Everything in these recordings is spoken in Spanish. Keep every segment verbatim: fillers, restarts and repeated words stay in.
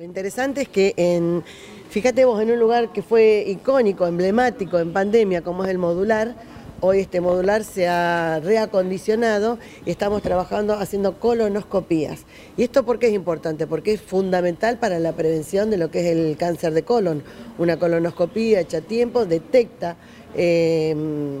Lo interesante es que, en, fíjate vos, en un lugar que fue icónico, emblemático en pandemia, como es el modular, hoy este modular se ha reacondicionado y estamos trabajando haciendo colonoscopías. ¿Y esto por qué es importante? Porque es fundamental para la prevención de lo que es el cáncer de colon. Una colonoscopía hecha a tiempo detecta eh,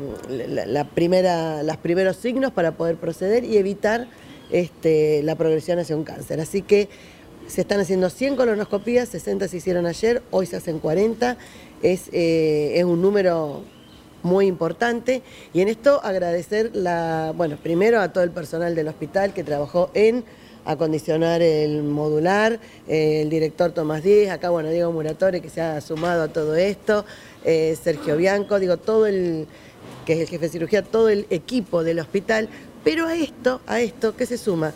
la, la primera, los primeros signos para poder proceder y evitar este, la progresión hacia un cáncer. Así que se están haciendo cien colonoscopías, sesenta se hicieron ayer, hoy se hacen cuarenta, es, eh, es un número muy importante, y en esto agradecer la, bueno, primero a todo el personal del hospital que trabajó en acondicionar el modular, eh, el director Tomás Díez, acá bueno, Diego Muratore que se ha sumado a todo esto, eh, Sergio Bianco, digo todo el, que es el jefe de cirugía, todo el equipo del hospital. Pero a esto, a esto, ¿qué se suma?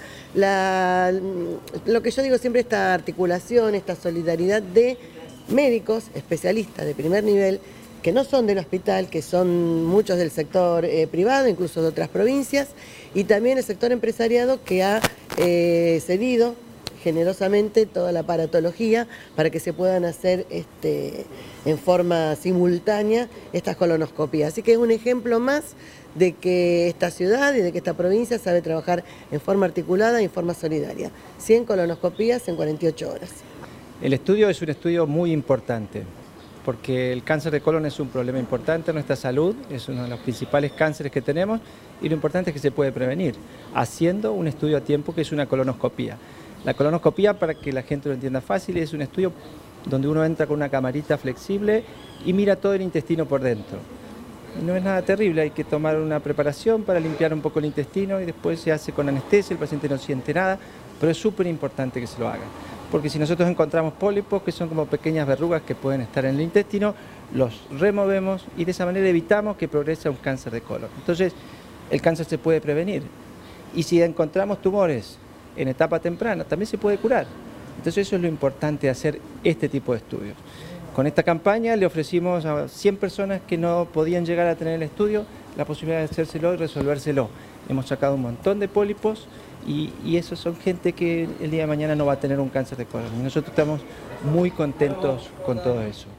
La, lo que yo digo siempre, esta articulación, esta solidaridad de médicos, especialistas de primer nivel, que no son del hospital, que son muchos del sector eh, privado, incluso de otras provincias, y también el sector empresariado que ha eh, cedido generosamente toda la aparatología para que se puedan hacer este, en forma simultánea estas colonoscopías. Así que es un ejemplo más de que esta ciudad y de que esta provincia sabe trabajar en forma articulada y en forma solidaria. cien colonoscopías en cuarenta y ocho horas. El estudio es un estudio muy importante, porque el cáncer de colon es un problema importante en nuestra salud, es uno de los principales cánceres que tenemos, y lo importante es que se puede prevenir, haciendo un estudio a tiempo que es una colonoscopía. La colonoscopía, para que la gente lo entienda fácil, es un estudio donde uno entra con una camarita flexible y mira todo el intestino por dentro. No es nada terrible, hay que tomar una preparación para limpiar un poco el intestino y después se hace con anestesia, el paciente no siente nada, pero es súper importante que se lo haga. Porque si nosotros encontramos pólipos, que son como pequeñas verrugas que pueden estar en el intestino, los removemos y de esa manera evitamos que progrese a un cáncer de colon. Entonces, el cáncer se puede prevenir. Y si encontramos tumores en etapa temprana, también se puede curar. Entonces eso es lo importante de hacer este tipo de estudios. Con esta campaña le ofrecimos a cien personas que no podían llegar a tener el estudio la posibilidad de hacérselo y resolvérselo. Hemos sacado un montón de pólipos y, y esos son gente que el día de mañana no va a tener un cáncer de colon. Y nosotros estamos muy contentos con todo eso.